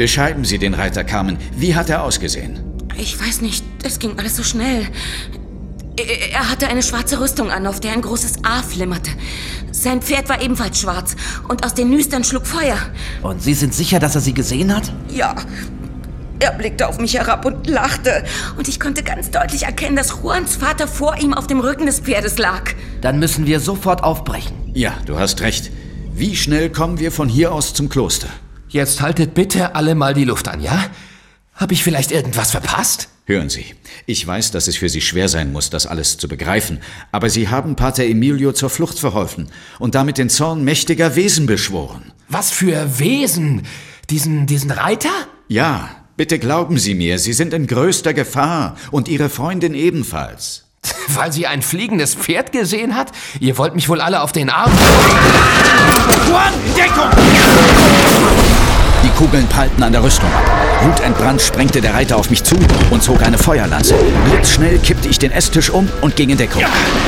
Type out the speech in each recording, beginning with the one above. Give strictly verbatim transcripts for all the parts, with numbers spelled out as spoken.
Beschreiben Sie den Reiter, Carmen. Wie hat er ausgesehen? Ich weiß nicht, es ging alles so schnell. Er hatte eine schwarze Rüstung an, auf der ein großes A flimmerte. Sein Pferd war ebenfalls schwarz und aus den Nüstern schlug Feuer. Und Sie sind sicher, dass er Sie gesehen hat? Ja. Er blickte auf mich herab und lachte. Und ich konnte ganz deutlich erkennen, dass Juans Vater vor ihm auf dem Rücken des Pferdes lag. Dann müssen wir sofort aufbrechen. Ja, du hast recht. Wie schnell kommen wir von hier aus zum Kloster? Jetzt haltet bitte alle mal die Luft an, ja? Habe ich vielleicht irgendwas verpasst? Hören Sie, ich weiß, dass es für Sie schwer sein muss, das alles zu begreifen, aber Sie haben Pater Emilio zur Flucht verholfen und damit den Zorn mächtiger Wesen beschworen. Was für Wesen? Diesen, diesen Reiter? Ja, bitte glauben Sie mir, Sie sind in größter Gefahr und Ihre Freundin ebenfalls. Weil sie ein fliegendes Pferd gesehen hat? Ihr wollt mich wohl alle auf den Arm... Juan, Deckung! Die Kugeln prallten an der Rüstung ab. Wutentbrannt sprengte der Reiter auf mich zu und zog eine Feuerlanze. Blitzschnell kippte ich den Esstisch um und ging in Deckung.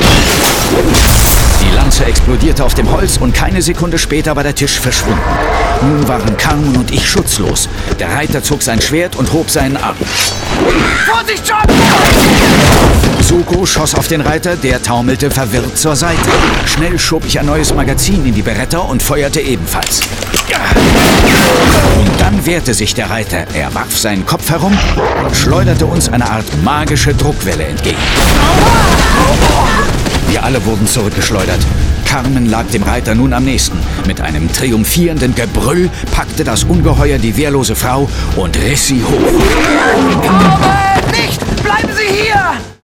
Die Lanze explodierte auf dem Holz und keine Sekunde später war der Tisch verschwunden. Nun waren Carmen und ich schutzlos. Der Reiter zog sein Schwert und hob seinen Arm. Vorsicht, John! Zuko schoss auf den Reiter, der taumelte verwirrt zur Seite. Schnell schob ich ein neues Magazin in die Beretta und feuerte ebenfalls. Und dann wehrte sich der Reiter. Er warf seinen Kopf herum und schleuderte uns eine Art magische Druckwelle entgegen. Wir alle wurden zurückgeschleudert. Carmen lag dem Reiter nun am nächsten. Mit einem triumphierenden Gebrüll packte das Ungeheuer die wehrlose Frau und riss sie hoch. Carmen, nicht! Bleiben Sie hier!